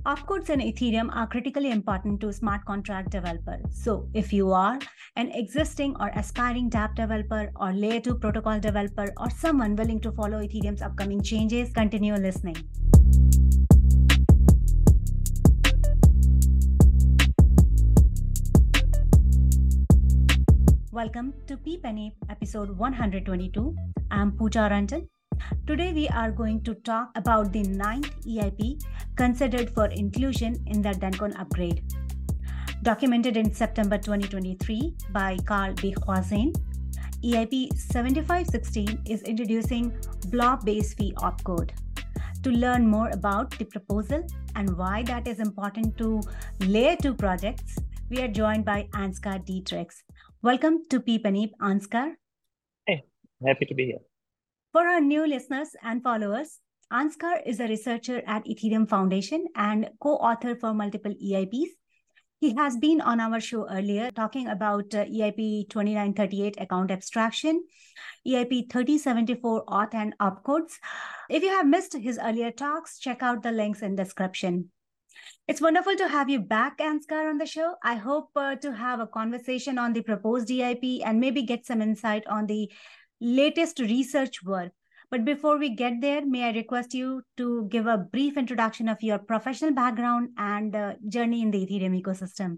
Opcodes and Ethereum are critically important to smart contract developers. So, if you are an existing or aspiring dApp developer or Layer 2 protocol developer or someone willing to follow Ethereum's upcoming changes, continue listening. Welcome to Peep and Ape episode 122. I'm Pooja Ranjan. Today we are going to talk about the ninth EIP considered for inclusion in the Dencon upgrade. Documented in September 2023 by Carl Behuizen, EIP 7516 is introducing block base fee opcode. To learn more about the proposal and why that is important to Layer 2 projects, we are joined by Ansgar Dietrichs. Welcome to Peep and Ape, Ansgar. Hey, happy to be here. For our new listeners and followers, Ansgar is a researcher at Ethereum Foundation and co-author for multiple EIPs. He has been on our show earlier talking about EIP 2938 account abstraction, EIP 3074 auth and opcodes. If you have missed his earlier talks, check out the links in the description. It's wonderful to have you back, Ansgar, on the show. I hope to have a conversation on the proposed EIP and maybe get some insight on the latest research work. But before we get there, may I request you to give a brief introduction of your professional background and journey in the Ethereum ecosystem?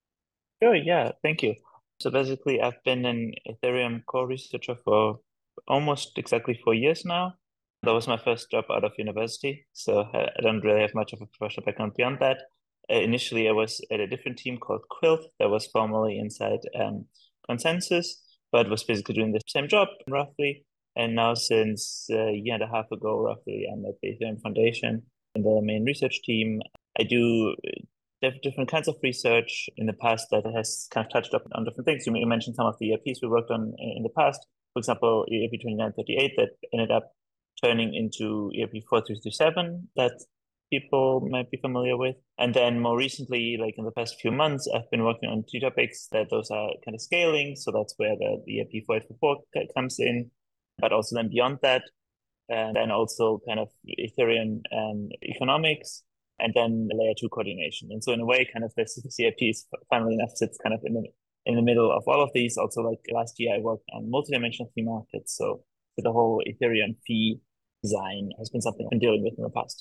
Sure, yeah, thank you. So basically, I've been an Ethereum core researcher for almost exactly 4 years now. That was my first job out of university, so I don't really have much of a professional background beyond that. Initially, I was at a different team called Quilt that was formerly inside Consensus, but was basically doing the same job roughly. And now since a year and a half ago, roughly, I'm at the Ethereum Foundation in the main research team. I do different kinds of research in the past that has kind of touched up on different things. You mentioned some of the EIPs we worked on in the past. For example, EIP 2938 that ended up turning into EIP 4337 that people might be familiar with. And then more recently, like in the past few months, I've been working on two topics that those are kind of scaling. So that's where the EIP 4844 comes in, but also then beyond that. And then also kind of Ethereum economics, and then Layer 2 coordination. And so in a way, kind of this EIP is funnily enough sits kind of in the middle of all of these. Also, like last year, I worked on multidimensional fee markets. So the whole Ethereum fee design has been something I've been dealing with in the past.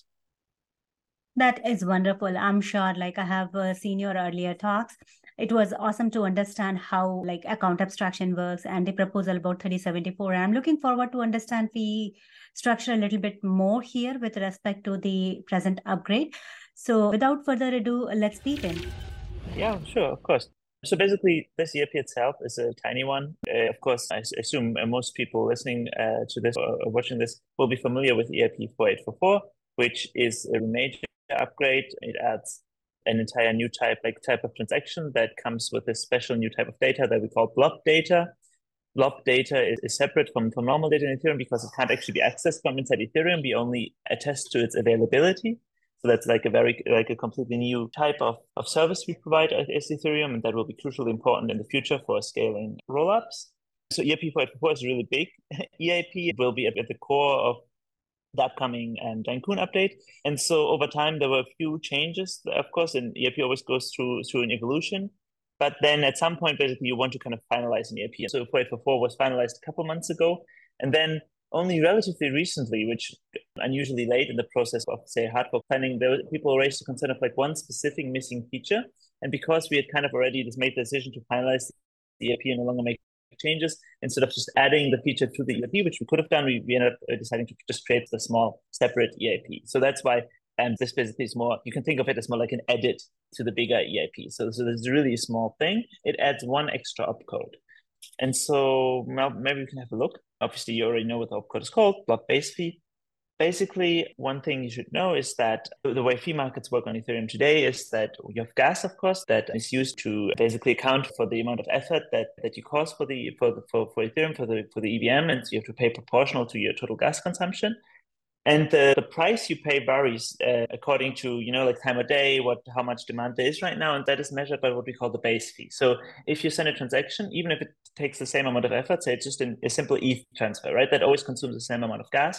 That is wonderful. I'm sure, like I have seen your earlier talks. It was awesome to understand how like account abstraction works and the proposal about 3074. I'm looking forward to understand fee structure a little bit more here with respect to the present upgrade. So without further ado, let's peep in. Yeah, sure, of course. So basically, this EIP itself is a tiny one. Of course, I assume most people listening to this or watching this will be familiar with EIP 4844, which is a major upgrade. It adds an entire new type of transaction that comes with a special new type of data that we call blob data. Blob data is separate from normal data in Ethereum because it can't actually be accessed from inside Ethereum. We only attest to its availability. So that's like a completely new type of service we provide as Ethereum, and that will be crucially important in the future for scaling rollups. So EIP 4844 is really big. EIP will be at the core of the upcoming Dencon update. And so over time, there were a few changes, of course, and EIP always goes through an evolution. But then at some point, basically, you want to kind of finalize an EIP. So 4844 was finalized a couple months ago. And then only relatively recently, which unusually late in the process of, say, hard fork planning, people raised the concern of like one specific missing feature. And because we had kind of already just made the decision to finalize the EIP and no longer make changes, instead of just adding the feature to the EIP, which we could have done, we ended up deciding to just create the small separate EIP. So that's why this basically is more, you can think of it as more like an edit to the bigger EIP. So this is really a small thing. It adds one extra opcode. And so maybe we can have a look. Obviously, you already know what the opcode is called, block base fee. Basically, one thing you should know is that the way fee markets work on Ethereum today is that you have gas, of course, that is used to basically account for the amount of effort that you cost for Ethereum, for the EVM, and so you have to pay proportional to your total gas consumption. And the price you pay varies according to, like time of day, how much demand there is right now. And that is measured by what we call the base fee. So if you send a transaction, even if it takes the same amount of effort, say it's just a simple ETH transfer, right? That always consumes the same amount of gas.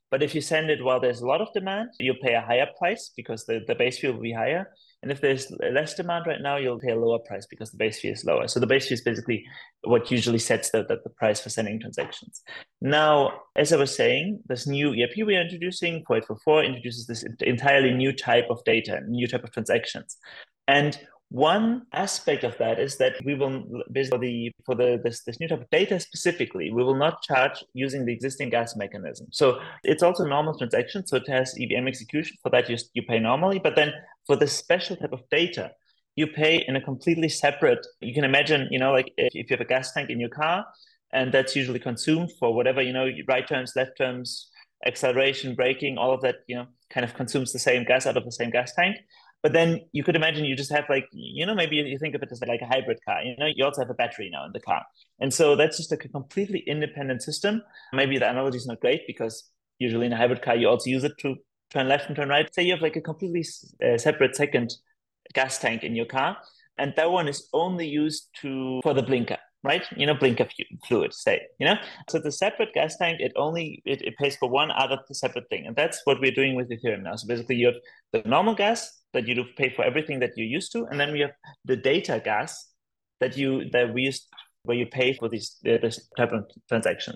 But if you send it while there's a lot of demand, you'll pay a higher price because the base fee will be higher. And if there's less demand right now, you'll pay a lower price because the base fee is lower. So the base fee is basically what usually sets the price for sending transactions. Now, as I was saying, this new EIP we are introducing, 4844, introduces this entirely new type of data, new type of transactions. And one aspect of that is that we will basically for this new type of data specifically, we will not charge using the existing gas mechanism. So it's also a normal transaction, so it has EVM execution. For that you pay normally, but then for this special type of data, you pay in a completely separate. You can imagine, like if you have a gas tank in your car, and that's usually consumed for whatever, right turns, left turns, acceleration, braking, all of that, kind of consumes the same gas out of the same gas tank. But then you could imagine you just have maybe you think of it as like a hybrid car. You also have a battery now in the car. And so that's just like a completely independent system. Maybe the analogy is not great because usually in a hybrid car, you also use it to turn left and turn right. Say you have like a completely separate second gas tank in your car. And that one is only used for the blinker, right? Blinker fluid, say, So the separate gas tank, it pays for one other separate thing. And that's what we're doing with Ethereum now. So basically you have the normal gas that you do pay for everything that you're used to. And then we have the data gas that we use where you pay for this type of transaction.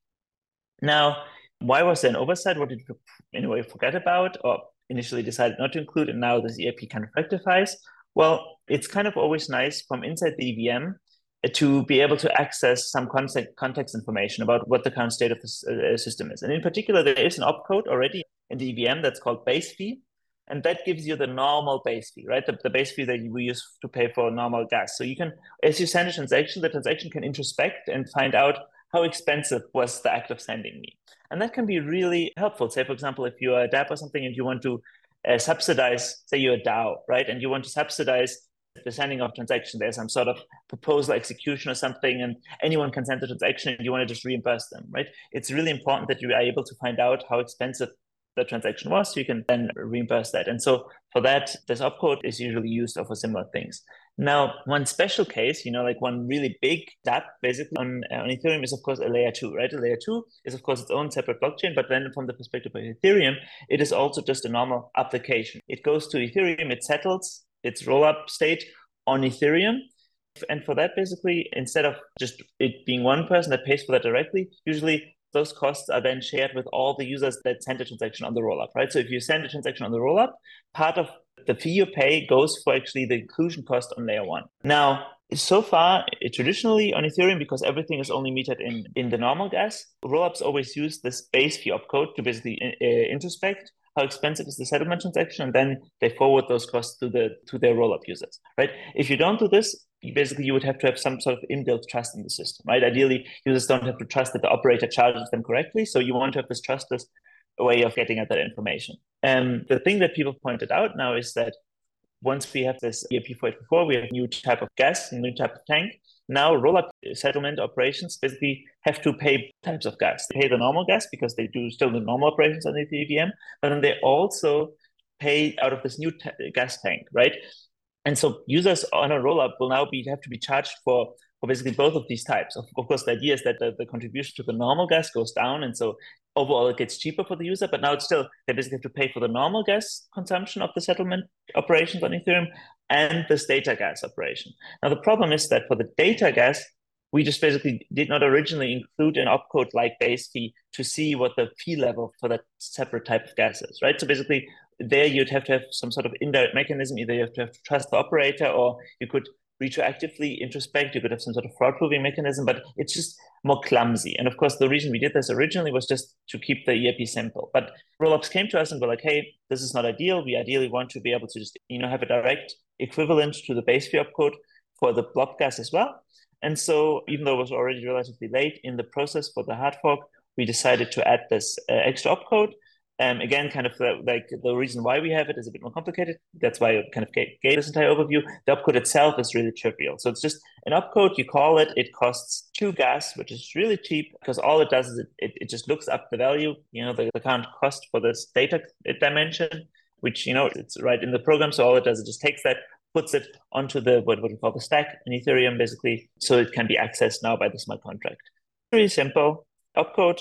Now, why was there an oversight? What did you in a way forget about or initially decided not to include? And now this EIP kind of rectifies. Well, it's kind of always nice from inside the EVM to be able to access some context information about what the current state of the system is. And in particular, there is an opcode already in the EVM that's called base fee. And that gives you the normal base fee, right? The base fee that we use to pay for normal gas. So you can, as you send a transaction, the transaction can introspect and find out how expensive was the act of sending me. And that can be really helpful. Say, for example, if you're a DApp or something and you want to subsidize, say you're a DAO, right? And you want to subsidize the sending of transaction, there's some sort of proposal execution or something, and anyone can send the transaction and you want to just reimburse them, right? It's really important that you are able to find out how expensive the transaction was, so you can then reimburse that. And so for that, this opcode is usually used for similar things. Now, one special case, like one really big DApp basically on Ethereum is of course a layer 2, right? A layer 2 is of course its own separate blockchain, but then from the perspective of Ethereum, it is also just a normal application. It goes to Ethereum, it settles its rollup state on Ethereum. And for that, basically, instead of just it being one person that pays for that directly, usually those costs are then shared with all the users that send a transaction on the rollup, right? So if you send a transaction on the rollup, part of the fee you pay goes for actually the inclusion cost on layer 1. Now, so far, traditionally on Ethereum, because everything is only metered in the normal gas, rollups always use this base fee opcode to basically introspect how expensive is the settlement transaction, and then they forward those costs to their rollup users, right? If you don't do this, you would have to have some sort of inbuilt trust in the system, right? Ideally, users don't have to trust that the operator charges them correctly, so you want to have this trustless way of getting at that information. And the thing that people pointed out now is that once we have this EIP 4844, we have a new type of gas, a new type of tank. Now, rollup settlement operations basically have to pay types of gas. They pay the normal gas because they do still the normal operations on the EVM, but then they also pay out of this new gas tank, right? And so users on a rollup will now have to be charged for basically both of these types. Of course, the idea is that the contribution to the normal gas goes down, and so overall it gets cheaper for the user, but now it's still, they basically have to pay for the normal gas consumption of the settlement operations on Ethereum and this data gas operation. Now, the problem is that for the data gas, we just basically did not originally include an opcode like base fee to see what the fee level for that separate type of gas is, right? So basically, there you'd have to have some sort of indirect mechanism. Either you have to trust the operator, or you could retroactively introspect. You could have some sort of fraud-proving mechanism, but it's just more clumsy. And of course, the reason we did this originally was just to keep the EIP simple. But rollups came to us and were like, hey, this is not ideal. We ideally want to be able to just have a direct equivalent to the base fee opcode for the block gas as well. And so even though it was already relatively late in the process for the hard fork, we decided to add this extra opcode. Again, kind of like the reason why we have it is a bit more complicated. That's why I kind of gave this entire overview. The opcode itself is really trivial. So it's just an opcode, you call it, it costs 2 gas, which is really cheap because all it does is it just looks up the value, the current cost for this data dimension, which, it's right in the program. So all it does is it just takes that, puts it onto the what we call the stack in Ethereum, basically, so it can be accessed now by the smart contract. Very simple opcode.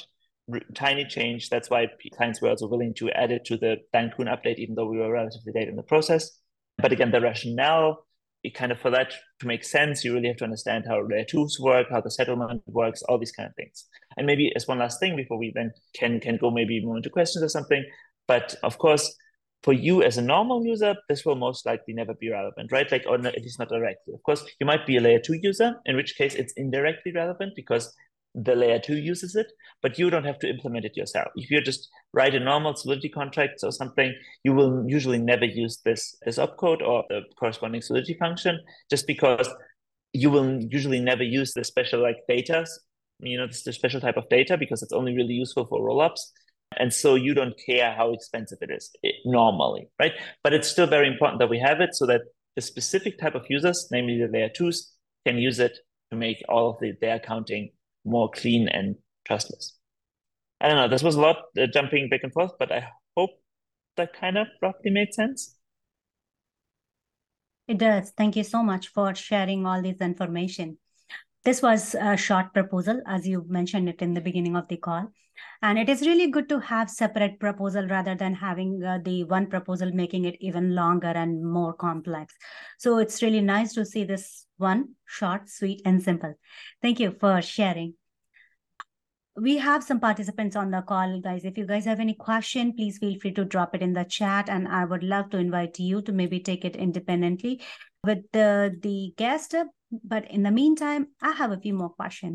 tiny change. That's why clients were also willing to add it to the Dan Kuhn update, even though we were relatively late in the process. But again, the rationale, it kind of, for that to make sense, you really have to understand how layer twos work, how the settlement works, all these kind of things. And maybe as one last thing before we then can go maybe more into questions or something. But of course, for you as a normal user, this will most likely never be relevant, right? Like, or at least not directly. Of course, you might be a layer 2 user, in which case it's indirectly relevant because the layer 2 uses it, but you don't have to implement it yourself. If you just write a normal Solidity contract or something, you will usually never use this opcode or the corresponding Solidity function, just because you will usually never use the special like data, the special type of data, because it's only really useful for rollups. And so you don't care how expensive it is normally, right? But it's still very important that we have it so that the specific type of users, namely the layer twos, can use it to make all of their accounting more clean and trustless. I don't know, this was a lot jumping back and forth, but I hope that kind of roughly made sense. It does. Thank you so much for sharing all this information. This was a short proposal, as you mentioned it in the beginning of the call. And it is really good to have separate proposal rather than having the one proposal making it even longer and more complex. So it's really nice to see this one short, sweet, and simple. Thank you for sharing. We have some participants on the call, guys. If you guys have any question, please feel free to drop it in the chat, and I would love to invite you to maybe take it independently with the guest. But in the meantime, I have a few more questions.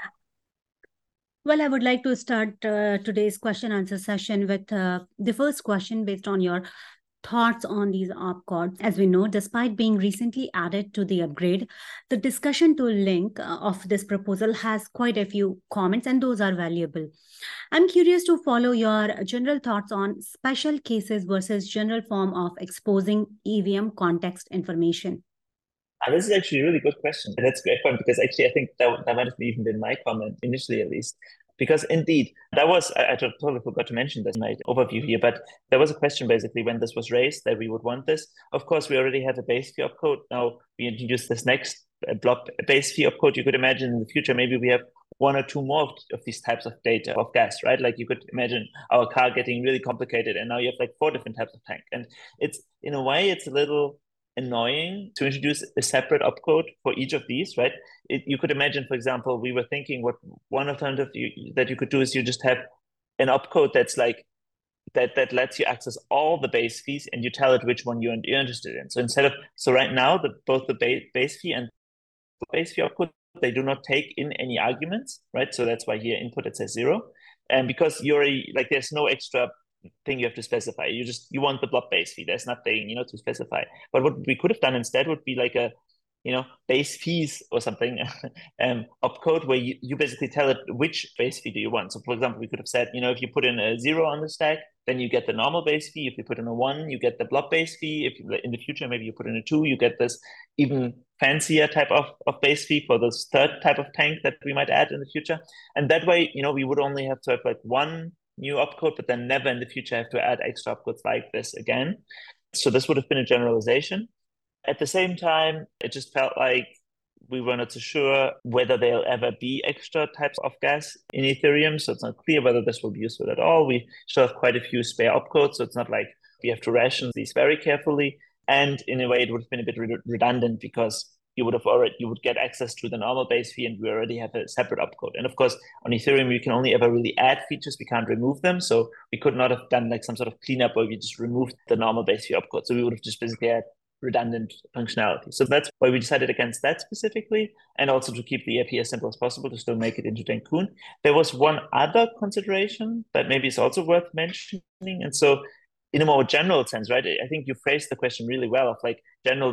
Well, I would like to start today's question answer session with the first question based on your thoughts on these opcodes. As we know, despite being recently added to the upgrade, the discussion tool link of this proposal has quite a few comments, and those are valuable. I'm curious to follow your general thoughts on special cases versus general form of exposing EVM context information. This is actually a really good question. And that's a great point, because actually I think that might have even been my comment initially, at least. Because indeed, that was, I totally forgot to mention this in my overview here, but there was a question basically when this was raised that we would want this. Of course, we already have a base fee opcode. Now we introduce this next blob base fee opcode. You could imagine in the future, maybe we have one or two more of these types of data of gas, right? Like you could imagine our car getting really complicated, and now you have like 4 different types of tank. And it's, in a way, it's a little annoying to introduce a separate opcode for each of these, right? You could imagine, for example, we were thinking what one alternative that you could do is you just have an opcode that's like that lets you access all the base fees, and you tell it which one you're interested in. So right now, both the base fee and base fee opcode, they do not take in any arguments, right? So that's why here input it says 0, and because you're like there's no extra thing you have to specify. You want the blob base fee. There's nothing, to specify. But what we could have done instead would be like a, base fees or something, opcode, where you basically tell it which base fee do you want. So for example, we could have said, if you put in a 0 on the stack, then you get the normal base fee. If you put in a 1, you get the blob base fee. If in the future, maybe you put in a 2, you get this even fancier type of base fee for this third type of tank that we might add in the future. And that way, we would only have to have like one new opcode, but then never in the future have to add extra opcodes like this again. So this would have been a generalization. At the same time, it just felt like we were not so sure whether there'll ever be extra types of gas in Ethereum. So it's not clear whether this will be useful at all. We still have quite a few spare opcodes, so it's not like we have to ration these very carefully. And in a way, it would have been a bit redundant, because you would get access to the normal base fee, and we already have a separate opcode. And of course, on Ethereum, you can only ever really add features. We can't remove them. So we could not have done like some sort of cleanup where we just removed the normal base fee opcode. So we would have just basically had redundant functionality. So that's why we decided against that specifically, and also to keep the API as simple as possible to still make it into Dan Kuhn. There was one other consideration that maybe is also worth mentioning. And so in a more general sense, right, I think you phrased the question really well, of like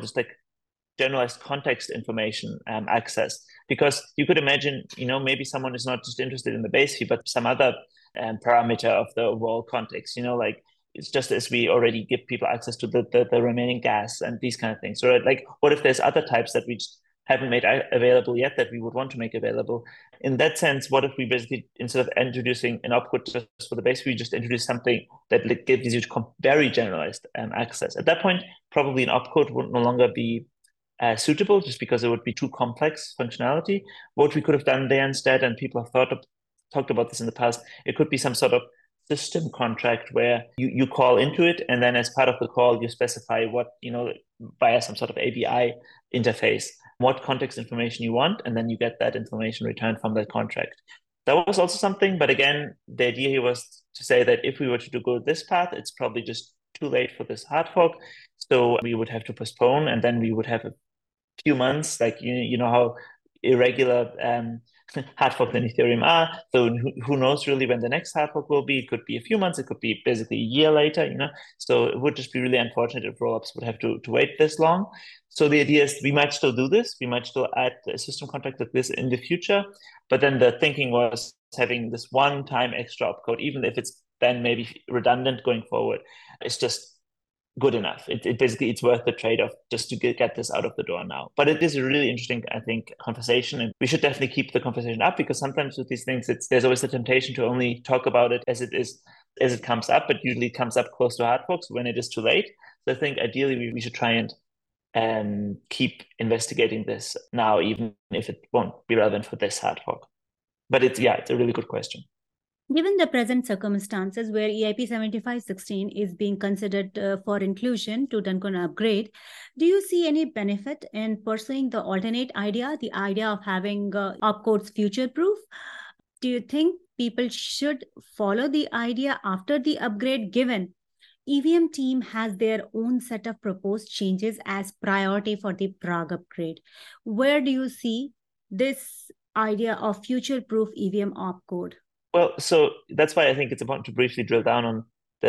generalized context information access, because you could imagine, maybe someone is not just interested in the base fee, but some other parameter of the overall context, like it's just as we already give people access to the remaining gas and these kind of things. So like, what if there's other types that we just haven't made available yet that we would want to make available? In that sense, what if we basically, instead of introducing an opcode just for the base, we just introduce something that gives you very generalized access? At that point, probably an opcode would no longer be suitable, just because it would be too complex functionality. What we could have done there instead, and people have thought talked about this in the past. It could be some sort of system contract where you call into it, and then as part of the call, you specify what, via some sort of API interface, what context information you want, and then you get that information returned from that contract. That was also something, but again, the idea here was to say that if we were to go this path, it's probably just too late for this hard fork. So we would have to postpone, and then we would have a few months, like you know how irregular hard forks in Ethereum are. So who knows really when the next hard fork will be? It could be a few months. It could be basically a year later. So it would just be really unfortunate if rollups would have to wait this long. So the idea is we might still do this. We might still add a system contract like this in the future. But then the thinking was having this one-time extra opcode, even if it's then maybe redundant going forward, it's just good enough. It basically, it's worth the trade-off just to get this out of the door now. But it is a really interesting, I think, conversation, and we should definitely keep the conversation up, because sometimes with these things, there's always the temptation to only talk about it as it comes up, but usually it comes up close to hard forks when it is too late. So I think ideally we should try and keep investigating this now, even if it won't be relevant for this hard fork. But it's a really good question. Given the present circumstances where EIP 7516 is being considered for inclusion to Duncon upgrade, do you see any benefit in pursuing the alternate idea, the idea of having opcodes future-proof? Do you think people should follow the idea after the upgrade, given EVM team has their own set of proposed changes as priority for the Prague upgrade? Where do you see this idea of future-proof EVM opcode? Well, so that's why I think it's important to briefly drill down on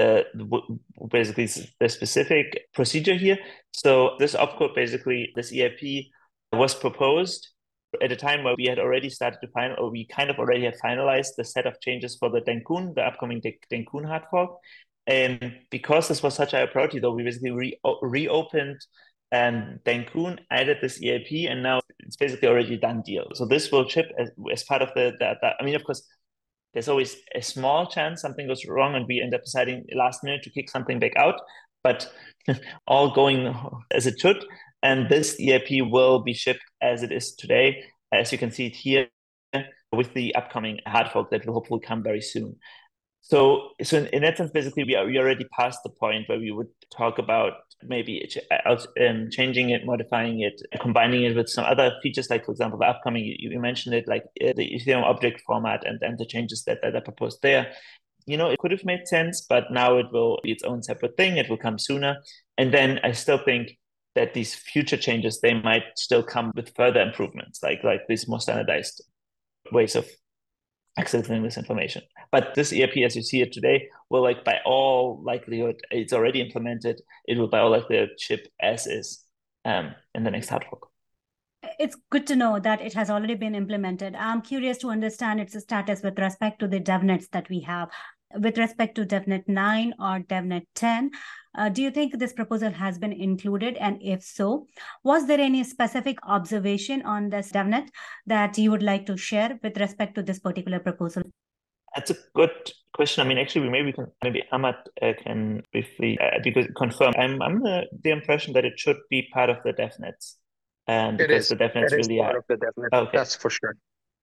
basically the specific procedure here. So this opcode, basically, this EIP was proposed at a time where we had already started to we kind of already had finalized the set of changes for the upcoming Dencun hard fork. And because this was such a priority, though, we basically reopened Dencun, added this EIP, and now it's basically already a done deal. So this will ship as part of I mean, of course, there's always a small chance something goes wrong and we end up deciding last minute to kick something back out, but all going as it should. And this EIP will be shipped as it is today, as you can see it here, with the upcoming hard fork that will hopefully come very soon. So in that sense, basically, we already past the point where we would talk about maybe changing it, modifying it, combining it with some other features, like, for example, the upcoming, you mentioned it, like the Ethereum object format and the changes that are proposed there. It could have made sense, but now it will be its own separate thing. It will come sooner. And then I still think that these future changes, they might still come with further improvements, like these more standardized ways of accessing this information. But this EIP, as you see it today, will, by all likelihood, it's already implemented. It will by all likelihood ship as is in the next hard fork. It's good to know that it has already been implemented. I'm curious to understand its status with respect to the DevNets that we have. With respect to DevNet 9 or DevNet 10, do you think this proposal has been included? And if so, was there any specific observation on this DevNet that you would like to share with respect to this particular proposal? That's a good question. I mean, actually, maybe Ahmad can briefly confirm. I'm under the impression that it should be part of the DevNets. Because the DevNets really part of the DevNet. Okay. That's for sure.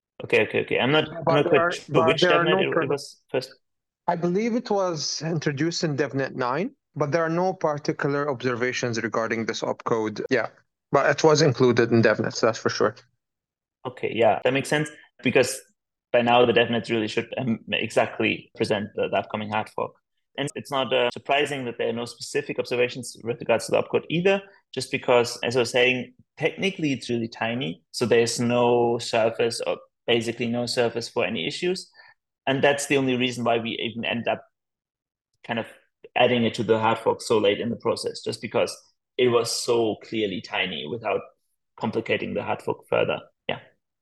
Okay. I'm not quite sure which DevNet it was first. I believe it was introduced in DevNet 9, but there are no particular observations regarding this opcode. Yeah, but it was included in DevNets, that's for sure. Okay, yeah, that makes sense, because by now the DevNets really should exactly present the upcoming hard fork. And it's not surprising that there are no specific observations with regards to the opcode either, just because, as I was saying, technically it's really tiny. So there's no surface, or basically no surface for any issues. And that's the only reason why we even end up kind of adding it to the hard fork so late in the process, just because it was so clearly tiny without complicating the hard fork further. Yeah.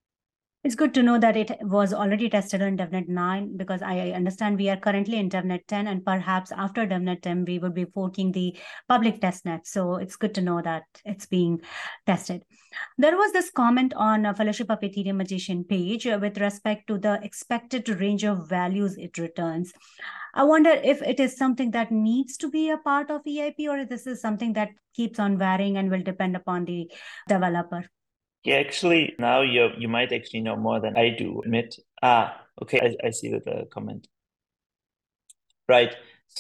It's good to know that it was already tested on DevNet 9, because I understand we are currently in DevNet 10, and perhaps after DevNet 10, we would be forking the public testnet. So it's good to know that it's being tested. There was this comment on a Fellowship of Ethereum Magician page with respect to the expected range of values it returns. I wonder if it is something that needs to be a part of EIP, or if this is something that keeps on varying and will depend upon the developer. Yeah, actually, now you might actually know more than I do admit. Okay, I see the comment. Right.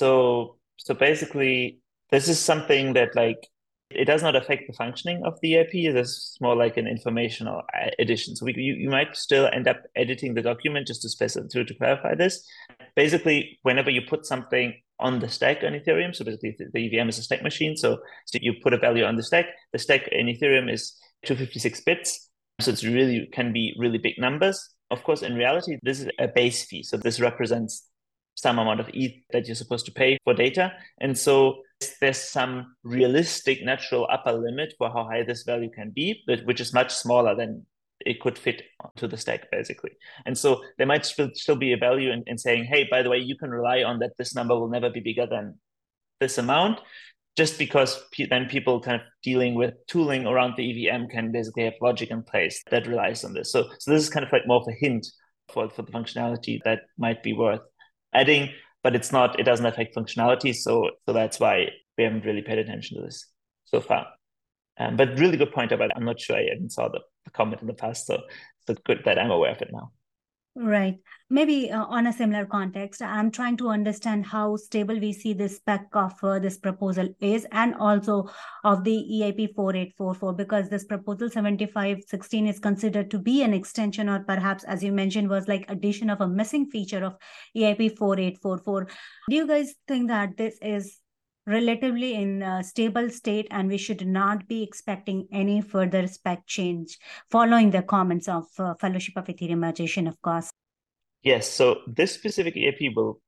So basically, this is something that like it does not affect the functioning of the EIP. This is more like an informational addition. So you might still end up editing the document just to specify to clarify this. Basically, whenever you put something on the stack on Ethereum, so basically the EVM is a stack machine. So you put a value on the stack. The stack in Ethereum is 256 bits. So it's really can be really big numbers. Of course, in reality, this is a base fee. So this represents some amount of ETH that you're supposed to pay for data. And so there's some realistic natural upper limit for how high this value can be, but which is much smaller than it could fit onto the stack, basically. And so there might still be a value in saying, hey, by the way, you can rely on that this number will never be bigger than this amount, just because then people kind of dealing with tooling around the EVM can basically have logic in place that relies on this. So this is kind of like more of a hint for the functionality that might be worth adding, but it doesn't affect functionality. So that's why we haven't really paid attention to this so far. But really good point about it. I'm not sure I even saw the comment in the past, so good that I'm aware of it now. Right. Maybe on a similar context, I'm trying to understand how stable we see this spec of this proposal is, and also of the EIP 4844, because this proposal 7516 is considered to be an extension, or perhaps, as you mentioned, was like addition of a missing feature of EIP 4844. Do you guys think that this is relatively in a stable state and we should not be expecting any further spec change following the comments of Fellowship of Ethereum Magician, of course? Yes, so this specific EIP will,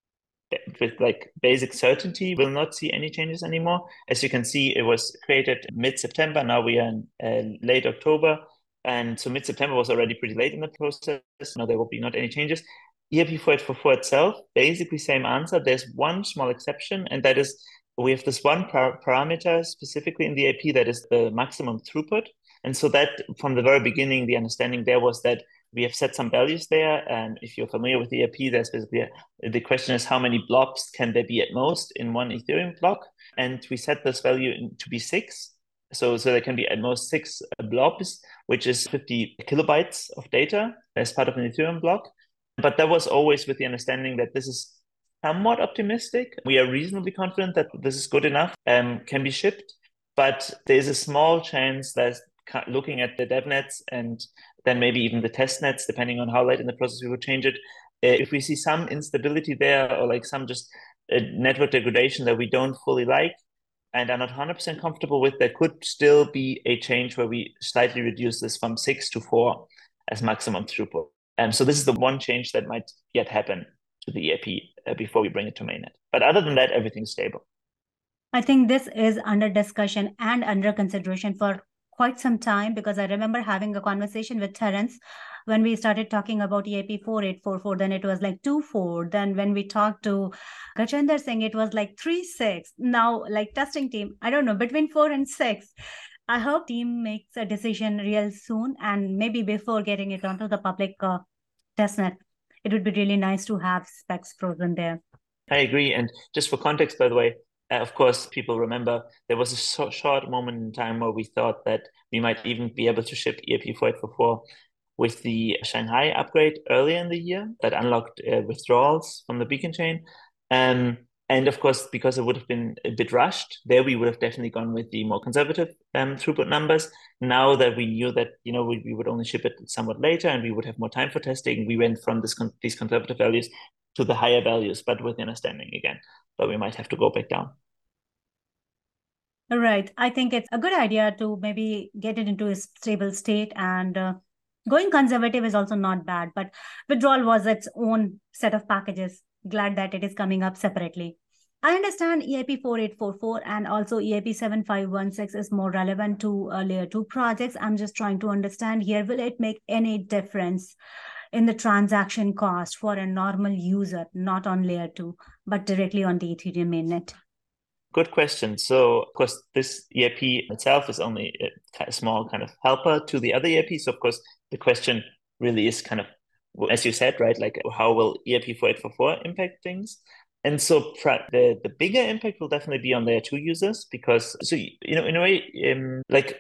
with like basic certainty, will not see any changes anymore. As you can see, it was created mid-September. Now we are in late October. And so mid-September was already pretty late in the process. Now there will be not any changes. EIP 4844 itself, basically same answer. There's one small exception, and that is we have this one parameter specifically in the EIP that is the maximum throughput. And so that from the very beginning, the understanding there was that we have set some values there. And if you're familiar with the EIP, there's basically the question is how many blobs can there be at most in one Ethereum block? And we set this value to be 6. So there can be at most 6 blobs, which is 50 kilobytes of data as part of an Ethereum block. But that was always with the understanding that this is somewhat optimistic. We are reasonably confident that this is good enough, can be shipped. But there's a small chance that looking at the devnets and then maybe even the test nets, depending on how late in the process we would change it, if we see some instability there or like some just network degradation that we don't fully like and are not 100% comfortable with, there could still be a change where we slightly reduce this from 6 to 4 as maximum throughput. So this is the one change that might yet happen to the EIP before we bring it to mainnet. But other than that, everything's stable. I think this is under discussion and under consideration for quite some time, because I remember having a conversation with Terence when we started talking about EIP 4844, then it was like 2.4. Then when we talked to Gajendra Singh, it was like 3.6. Now, like testing team, I don't know, between 4 and 6. I hope team makes a decision real soon, and maybe before getting it onto the public testnet. It would be really nice to have specs frozen there. I agree. And just for context, by the way, of course, people remember there was a short moment in time where we thought that we might even be able to ship EIP 4844 with the Shanghai upgrade earlier in the year that unlocked withdrawals from the beacon chain. And of course, because it would have been a bit rushed, there we would have definitely gone with the more conservative throughput numbers. Now that we knew that we would only ship it somewhat later and we would have more time for testing, we went from these conservative values to the higher values, but with the understanding again, but we might have to go back down. Right. I think it's a good idea to maybe get it into a stable state, and going conservative is also not bad, but withdrawal was its own set of packages. Glad that it is coming up separately. I understand EIP 4844 and also EIP 7516 is more relevant to layer 2 projects. I'm just trying to understand here, will it make any difference in the transaction cost for a normal user, not on layer 2, but directly on the Ethereum mainnet? Good question. So, of course, this EIP itself is only a small kind of helper to the other EIP. So, of course, the question really is kind of, as you said, right, like how will EIP 4844 impact things? And so the bigger impact will definitely be on layer 2 users because, so, in a way, like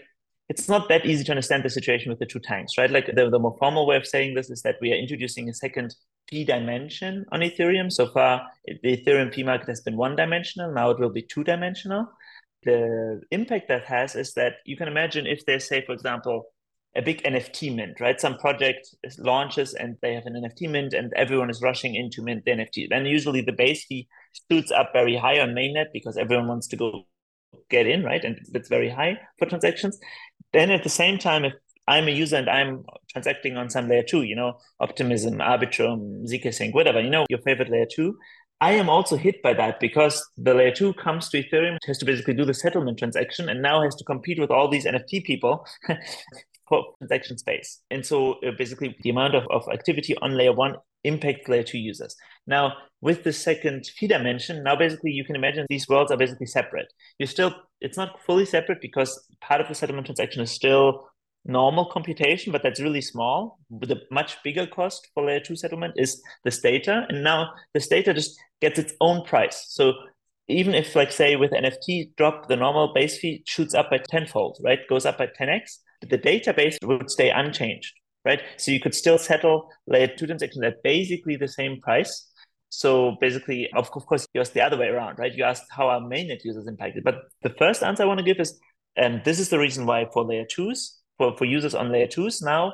it's not that easy to understand the situation with the two times, right? Like the more formal way of saying this is that we are introducing a second fee dimension on Ethereum. So far, the Ethereum fee market has been one-dimensional. Now it will be two-dimensional. The impact that has is that you can imagine if there's, say, for example, a big NFT mint, right? Some project launches and they have an NFT mint and everyone is rushing in to mint the NFT. Then usually the base fee shoots up very high on mainnet because everyone wants to go get in, right? And it's very high for transactions. Then at the same time, if I'm a user and I'm transacting on some layer two, Optimism, Arbitrum, zkSync, whatever, your favorite layer two, I am also hit by that because the layer two comes to Ethereum, has to basically do the settlement transaction and now has to compete with all these NFT people for transaction space. And so basically the amount of activity on layer one impacts layer two users. Now, with the second fee dimension, now basically you can imagine these worlds are basically separate. It's not fully separate because part of the settlement transaction is still normal computation, but that's really small. The much bigger cost for layer two settlement is the Stater. And now the Stater just gets its own price. So even if, like, say, with NFT drop, the normal base fee shoots up by tenfold, right? Goes up by 10x, but the database would stay unchanged, right? So you could still settle layer two transactions at basically the same price. So basically, of course, you asked the other way around, right? You asked how are mainnet users impacted. But the first answer I want to give is, and this is the reason why for layer twos, for users on layer twos now,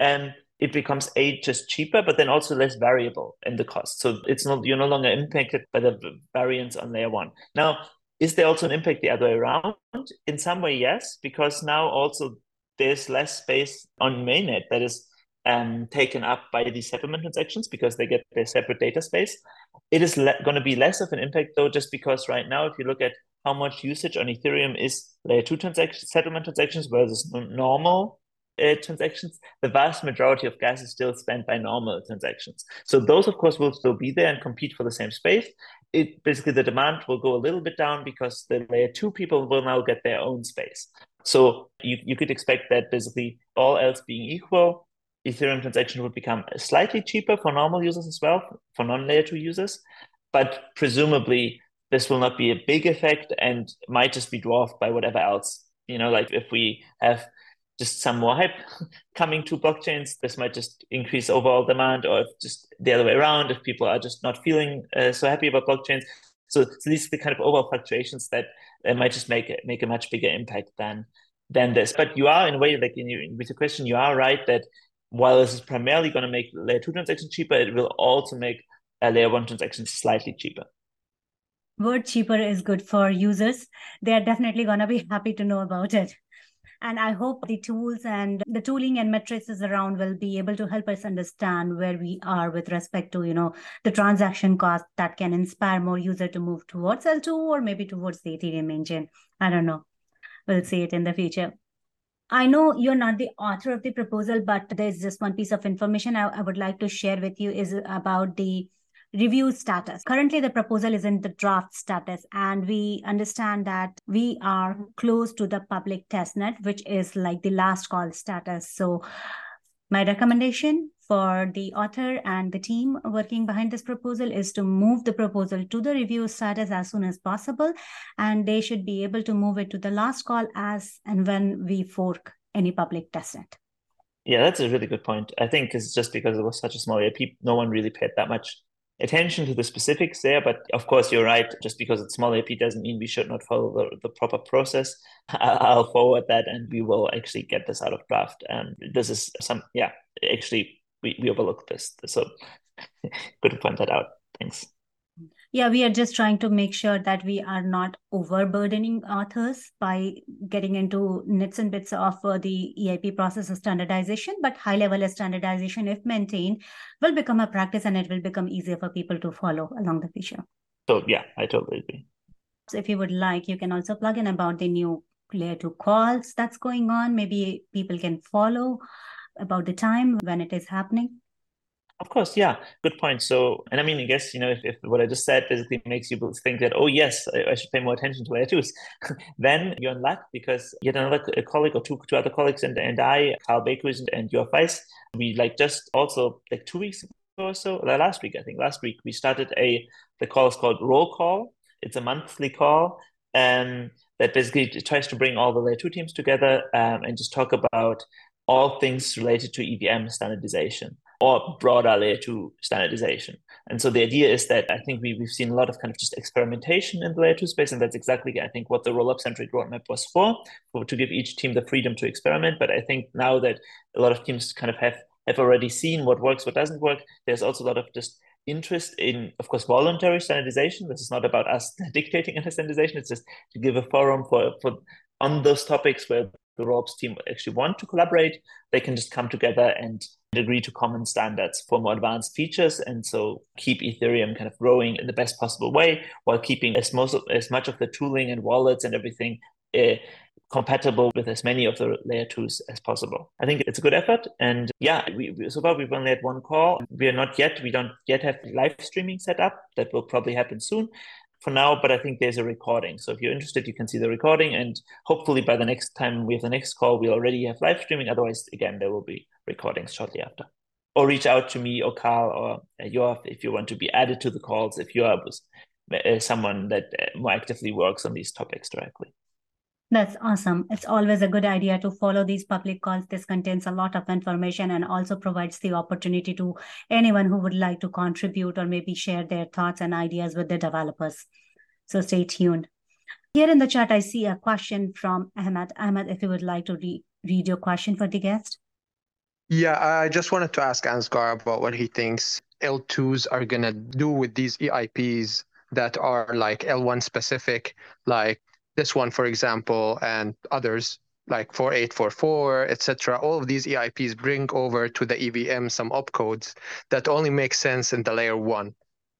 it becomes just cheaper, but then also less variable in the cost. So you're no longer impacted by the variance on layer one. Now, is there also an impact the other way around? In some way, yes, because now also there's less space on mainnet that is taken up by these settlement transactions because they get their separate data space. It is going to be less of an impact though, just because right now, if you look at how much usage on Ethereum is layer two settlement transactions versus normal transactions, the vast majority of gas is still spent by normal transactions. So those, of course, will still be there and compete for the same space. Basically, the demand will go a little bit down because the layer two people will now get their own space. So you could expect that basically all else being equal, Ethereum transaction would become slightly cheaper for normal users as well, for non-layer two users. But presumably, this will not be a big effect and might just be dwarfed by whatever else. Like if we have just some more hype coming to blockchains, this might just increase overall demand, or if just the other way around, if people are just not feeling so happy about blockchains. So these are the kind of overall fluctuations that might just make a much bigger impact than this. But you are, in a way, like with your question, you are right that while this is primarily going to make layer two transactions cheaper, it will also make layer one transactions slightly cheaper. Word cheaper is good for users. They are definitely going to be happy to know about it. And I hope the tools and the tooling and matrices around will be able to help us understand where we are with respect to, the transaction cost that can inspire more user to move towards L2 or maybe towards the Ethereum engine. I don't know. We'll see it in the future. I know you're not the author of the proposal, but there's just one piece of information I would like to share with you is about the review status. Currently, the proposal is in the draft status, and we understand that we are close to the public testnet, which is like the last call status. So my recommendation for the author and the team working behind this proposal is to move the proposal to the review status as soon as possible, and they should be able to move it to the last call as and when we fork any public testnet. Yeah, that's a really good point. I think it's just because it was such a small area, no one really paid that much attention to the specifics there. But of course, you're right. Just because it's small AP doesn't mean we should not follow the proper process. I'll forward that and we will actually get this out of draft. And this is actually we overlooked this. So good to point that out. Thanks. Yeah, we are just trying to make sure that we are not overburdening authors by getting into nits and bits of the EIP process of standardization, but high level of standardization, if maintained, will become a practice and it will become easier for people to follow along the future. So yeah, I totally agree. So if you would like, you can also plug in about the new layer 2 calls that's going on. Maybe people can follow about the time when it is happening. Of course, yeah, good point. So, and I mean, I guess, if what I just said basically makes you think that, oh, yes, I should pay more attention to layer twos, then you're in luck because you had a colleague or two other colleagues and I, Carl Bakeries and Jörg Weiss, we just also 2 weeks ago or so, last week, we started the call is called Roll Call. It's a monthly call. that basically tries to bring all the layer 2 teams together and just talk about all things related to EVM standardization or broader layer 2 standardization. And so the idea is that I think we've seen a lot of kind of just experimentation in the layer 2 space, and that's exactly, I think, what the rollup-centric roadmap was for to give each team the freedom to experiment. But I think now that a lot of teams kind of have already seen what works, what doesn't work, there's also a lot of just interest in, of course, voluntary standardization. This is not about us dictating a standardization. It's just to give a forum for on those topics where the rollups team actually want to collaborate. They can just come together and agree to common standards for more advanced features, and so keep Ethereum kind of growing in the best possible way while keeping as much of the tooling and wallets and everything compatible with as many of the layer 2s as possible. I think it's a good effort. And yeah, so far we've only had one call. We don't yet have live streaming set up. That will probably happen soon for now, but I think there's a recording. So if you're interested, you can see the recording, and hopefully by the next time we have the next call, we already have live streaming. Otherwise, again, there will be recordings shortly after. Or reach out to me or Carl or Yoav if you want to be added to the calls, if you are someone that more actively works on these topics directly. That's awesome. It's always a good idea to follow these public calls. This contains a lot of information and also provides the opportunity to anyone who would like to contribute or maybe share their thoughts and ideas with the developers. So stay tuned. Here in the chat, I see a question from Ahmed. Ahmed, if you would like to read your question for the guest. Yeah, I just wanted to ask Ansgar about what he thinks L2s are going to do with these EIPs that are like L1 specific, like this one, for example, and others like 4844, etc. All of these EIPs bring over to the EVM some opcodes that only make sense in the layer 1.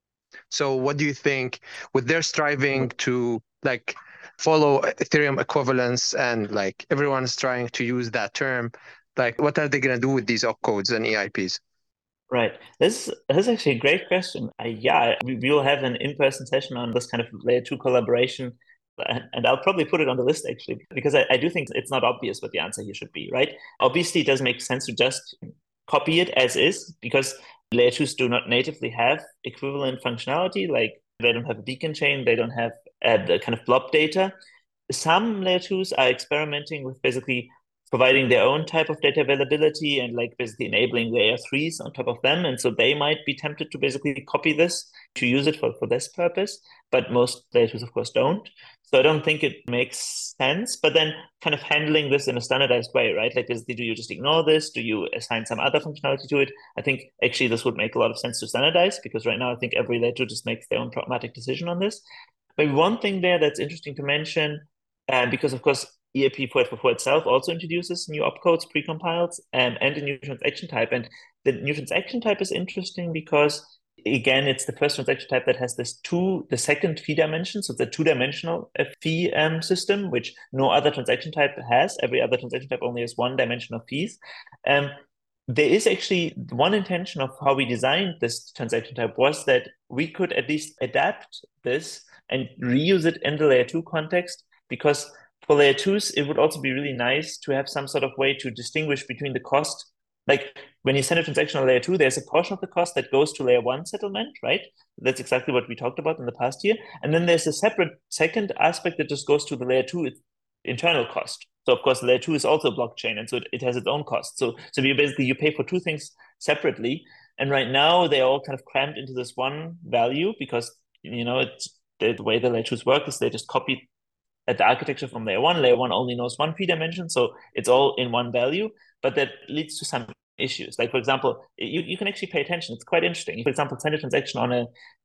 So what do you think, with their striving to like follow Ethereum equivalence and like everyone's trying to use that term, like what are they going to do with these opcodes and EIPs? Right. This is actually a great question. We will have an in-person session on this kind of layer 2 collaboration. And I'll probably put it on the list, actually, because I do think it's not obvious what the answer here should be, right? Obviously, it does make sense to just copy it as is, because layer 2s do not natively have equivalent functionality. Like they don't have a beacon chain, they don't have the kind of blob data. Some layer 2s are experimenting with basically providing their own type of data availability and like basically enabling layer 3s on top of them. And so they might be tempted to basically copy this to use it for this purpose, but most layer 2s, of course, don't. So I don't think it makes sense, but then kind of handling this in a standardized way, right? Like, do you just ignore this? Do you assign some other functionality to it? I think actually this would make a lot of sense to standardize, because right now I think every layer 2 just makes their own pragmatic decision on this. Maybe one thing there that's interesting to mention, because of course, EIP 4844 itself also introduces new opcodes precompiled and a new transaction type. And the new transaction type is interesting because, again, it's the first transaction type that has the second fee dimension. So it's a 2-dimensional fee system, which no other transaction type has. Every other transaction type only has 1 dimension of fees. There is actually one intention of how we designed this transaction type was that we could at least adapt this and reuse it in the layer 2 context, because for layer 2s, it would also be really nice to have some sort of way to distinguish between the cost. Like when you send a transaction on layer 2, there's a portion of the cost that goes to layer 1 settlement, right? That's exactly what we talked about in the past year. And then there's a separate second aspect that just goes to the layer 2 internal cost. So of course, layer 2 is also a blockchain, and so it has its own cost. So you pay for 2 things separately. And right now they're all kind of crammed into this one value, because it's the way the layer 2s work is they just copy at the architecture from layer 1. Layer 1 only knows 1 fee dimension, so it's all in one value, but that leads to some issues. Like, for example, you can actually pay attention. It's quite interesting. For example, send a transaction on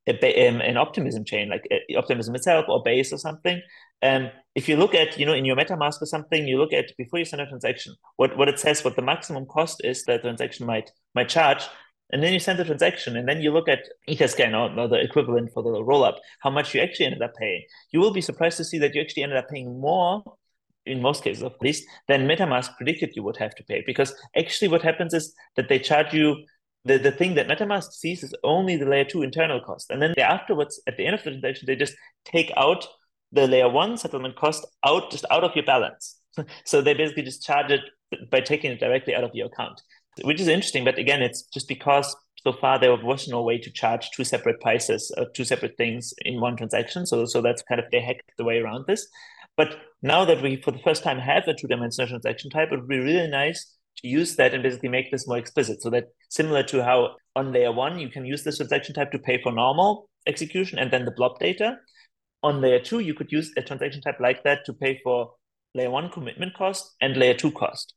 an Optimism chain, like Optimism itself or Base or something. If you look at, in your MetaMask or something, you look at, before you send a transaction, what it says, what the maximum cost is that the transaction might charge. And then you send the transaction, and then you look at Etherscan or the equivalent for the rollup, how much you actually ended up paying. You will be surprised to see that you actually ended up paying more, in most cases at least, than MetaMask predicted you would have to pay. Because actually what happens is that they charge you, the thing that MetaMask sees is only the layer 2 internal cost. And then afterwards, at the end of the transaction, they just take out the layer 1 settlement cost out of your balance. So they basically just charge it by taking it directly out of your account, which is interesting. But again, it's just because so far there was no way to charge 2 separate prices or 2 separate things in one transaction. So that's kind of, they hacked the way around this. But now that we, for the first time, have a two-dimensional transaction type, it would be really nice to use that and basically make this more explicit. So that similar to how on layer 1, you can use this transaction type to pay for normal execution and then the blob data. On layer 2, you could use a transaction type like that to pay for layer 1 commitment cost and layer 2 cost.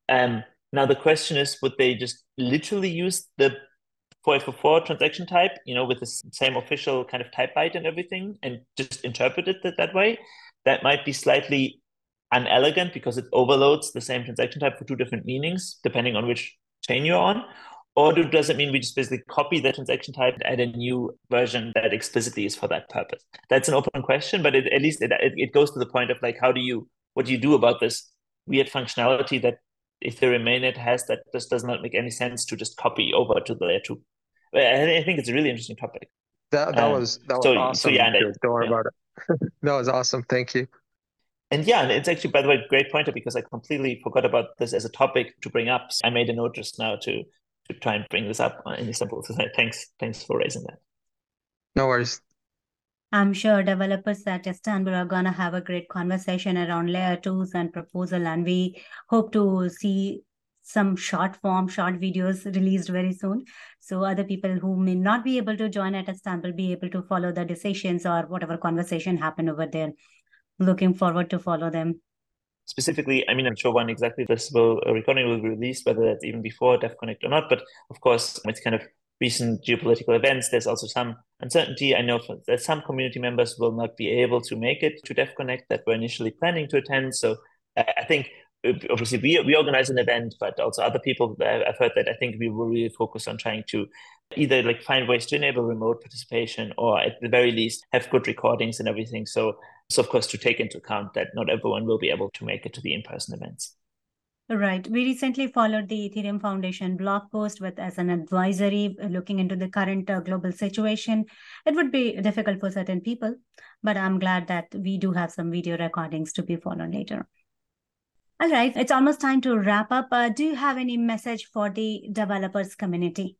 Now the question is, would they just literally use the 4844 transaction type, with the same official kind of type byte and everything, and just interpret it that way? That might be slightly unelegant because it overloads the same transaction type for two different meanings, depending on which chain you're on. Or does it mean we just basically copy the transaction type and add a new version that explicitly is for that purpose? That's an open question, but at least it goes to the point of like, what do you do about this weird functionality that Ethereum mainnet has that just does not make any sense to just copy over to the layer 2? I think it's a really interesting topic. That was awesome. So yeah, don't worry about it. That was awesome. Thank you. And yeah, and it's actually, by the way, a great pointer because I completely forgot about this as a topic to bring up. So I made a note just now to try and bring this up in Istanbul. So thanks for raising that. No worries. I'm sure developers at Istanbul are going to have a great conversation around layer 2s and proposal, and we hope to see some short videos released very soon. So other people who may not be able to join at Istanbul be able to follow the decisions or whatever conversation happened over there. Looking forward to follow them. Specifically, I mean, I'm sure when exactly this recording will be released, whether that's even before DevConnect or not. But of course, with kind of recent geopolitical events, there's also some uncertainty. I know that some community members will not be able to make it to DevConnect that were initially planning to attend. So I think obviously we organize an event, but also other people, I've heard that I think we will really focus on trying to either like find ways to enable remote participation or at the very least have good recordings and everything. So of course, to take into account that not everyone will be able to make it to the in-person events. Right. We recently followed the Ethereum Foundation blog post as an advisory looking into the current global situation. It would be difficult for certain people, but I'm glad that we do have some video recordings to be followed later. All right. It's almost time to wrap up. Do you have any message for the developers community?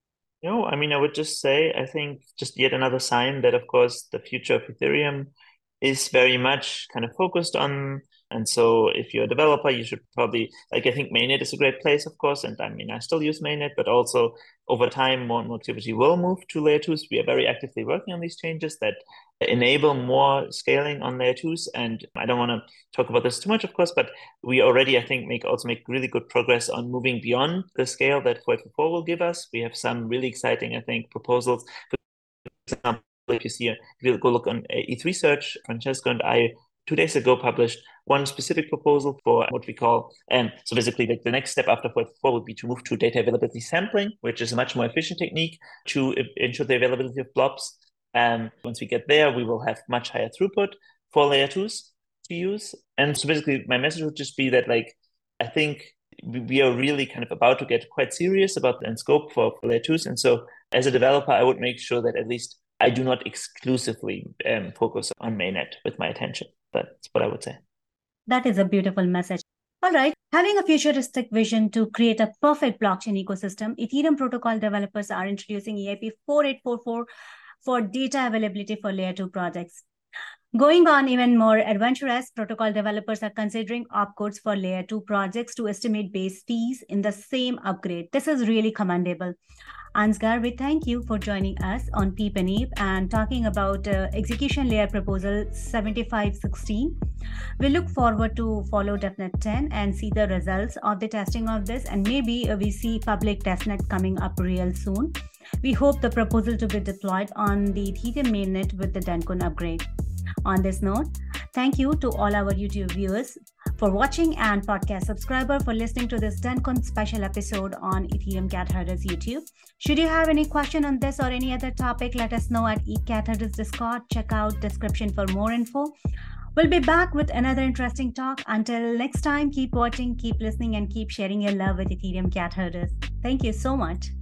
No, I mean, I would just say, I think just yet another sign that, of course, the future of Ethereum is very much kind of focused on. And so if you're a developer, you should probably, I think mainnet is a great place, of course. And I mean, I still use mainnet, but also over time, more and more activity will move to layer 2s. We are very actively working on these changes that enable more scaling on layer 2s. And I don't want to talk about this too much, of course, but we already, I think, make really good progress on moving beyond the scale that 4844 will give us. We have some really exciting, I think, proposals. For example, if you see, if you go look on ETH Research, Francesco and I 2 days ago published one specific proposal for what we call, so basically like the next step after 4844 would be to move to data availability sampling, which is a much more efficient technique to ensure the availability of blobs. Once we get there, we will have much higher throughput for layer 2s to use. And so basically my message would just be that I think we are really kind of about to get quite serious about the scope for layer 2s. And so as a developer, I would make sure that at least I do not exclusively focus on mainnet with my attention. That's what I would say. That is a beautiful message. All right. Having a futuristic vision to create a perfect blockchain ecosystem, Ethereum protocol developers are introducing EIP 4844 for data availability for layer 2 projects. Going on even more adventurous, protocol developers are considering opcodes for layer 2 projects to estimate base fees in the same upgrade. This is really commendable. Ansgar, we thank you for joining us on Peep and Eep and talking about execution layer proposal 7516. We look forward to follow DevNet 10 and see the results of the testing of this, and maybe we see public testnet coming up real soon. We hope the proposal to be deployed on the Ethereum mainnet with the Dencun upgrade. On this note, thank you to all our YouTube viewers for watching and podcast subscriber for listening to this Dencun special episode on Ethereum Cat Herders YouTube. Should you have any question on this or any other topic, let us know at Cat Herders Discord. Check out description for more info. We'll be back with another interesting talk. Until next time, keep watching, keep listening, and keep sharing your love with Ethereum Cat Herders. Thank you so much.